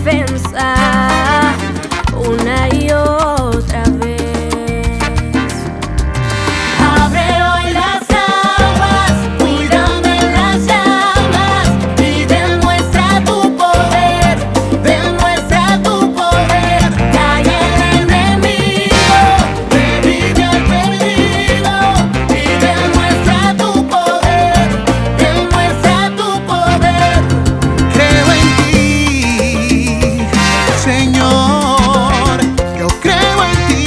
defensa una y otra vez. Abre hoy las aguas, cuídame las llamas y demuestra tu poder, demuestra tu poder. Calla el enemigo, revive al perdido y demuestra tu poder, demuestra tu poder. Creo en ti, Señor, yo creo en ti,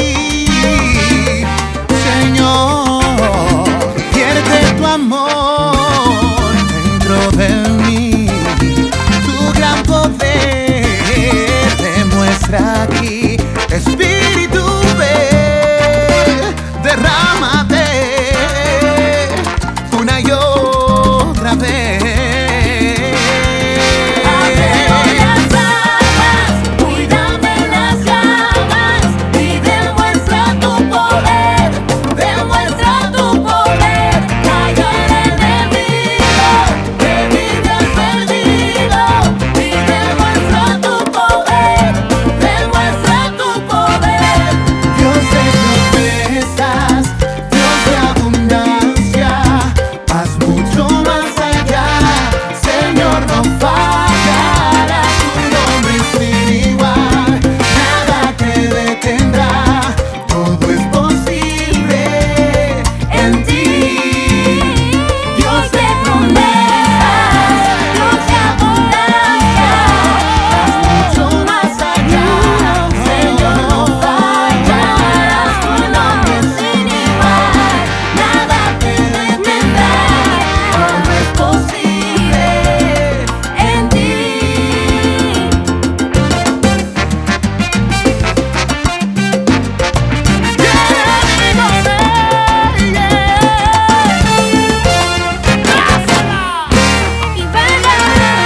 Señor. Vierte tu amor dentro de mí, tu gran poder demuestra aquí. Espíritu, ven, derrámate una y otra vez. Abre hoy las aguas, cuídame las llamas y demuestra tu poder, demuestra tu poder. Calla el enemigo, revive al perdido y demuestra tu poder, demuestra tu poder. Dios de promesas, Dios de abundancia, haz mucho más allá, Señor, no fallarás. Tu nombre es sin igual, nada te detendrá, todo es posible en ti. Dios de promesas, Dios de abundancia, Mucho más allá, Señor, no fallarás. Tu nombre es sin igual, nada te detendrá, todo es posible en ti. Y venga,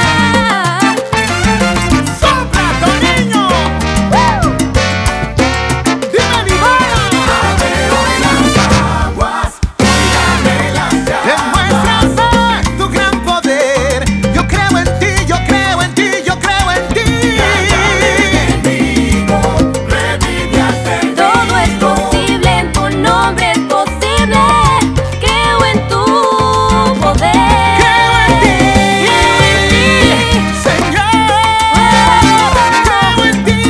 ¡Sopla, Toniño! ¡Dime mi bala! Abre hoy las aguas, cuídame las llamas. Demuéstrame tu gran poder. Yo creo en ti, yo creo en ti, yo creo en ti. todo es posible, en tu nombre es posible. Creo en tu poder. Creo en ti, Señor. Creo en ti,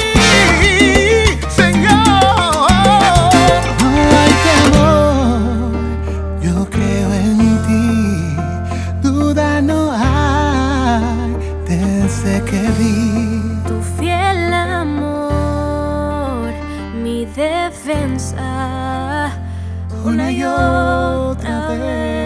Señor. No hay temor, yo creo en ti. Duda no hay desde que vi. Tu fiel amor, mi defensa Una y otra vez.